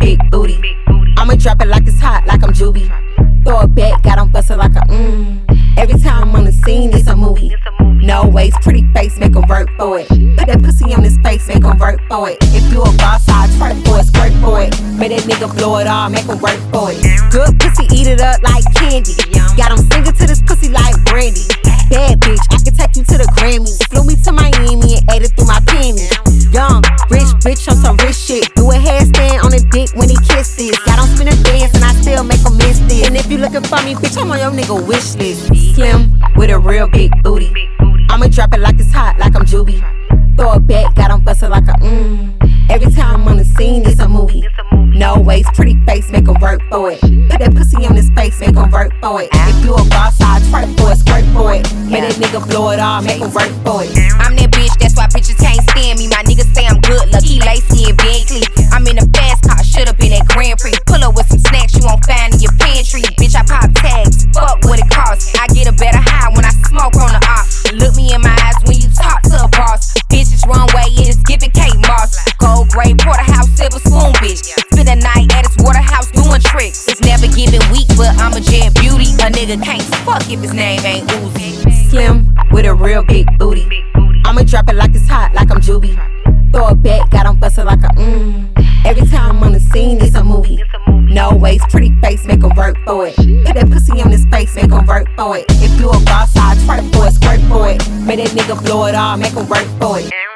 big booty. I'ma drop it like it's hot, like I'm Juby. Throw it back, got 'em bustin' like a Every time I'm on the scene, it's a movie. No waist, pretty face, make 'em work for it. Put that pussy on his face, make 'em work for it. If you a boss, I'll twerk for it, squirt for it. Make that nigga blow it all, make 'em work for it. Good pussy, eat it up like candy. Got 'em singing to this pussy like Brandy. Bad bitch, I can take you to the Grammys. Flew me to Miami and ate it through my panties. Young, rich bitch on some rich shit. Do a handstand on the dick when he kisses. Got 'em spin a dance and I still make 'em miss this. And if you looking for me, bitch, I'm on your nigga wish list. Slim with a real big booty. I'ma drop it like it's hot, like I'm Juby. Throw it back, got 'em bustin' like a Every time I'm on the scene, it's a movie. No waist, pretty face, make 'em work for it. Put that pussy on his face, make 'em work for it. If you a boss, I'll twerk for it, squirt for it. Make that nigga blow it all, make 'em work for it. I'm that bitch, that's why bitches can't stand me. My niggas say I'm good, lucky, lacy and Bentley. I'm in a fast car, should've been at Grand Prix. Pull up with some snacks you won't find in your pantry. Bitch, I pop tags, fuck what it costs. I get a better high when I smoke on the op. Look me in my eyes when you talk to a boss. Bitches runway, it is giving Kate Moss. Gold gray porterhouse, silver spoon bitch. Spend the night at his waterhouse doing tricks. It's never giving weak, but I'm a jet beauty. A nigga can't fuck if his name ain't Uzi. Slim with a real big booty. I'ma drop it like it's hot, like I'm Juby. Throw it back, got 'em bustin' like a Every time I'm on the scene, it's a movie. No waist, pretty face, make 'em work for it. Put that pussy on his face, make 'em work for it. If you a boss, I'll twerk for it, squirt for it. Make that nigga blow it all, make 'em work for it.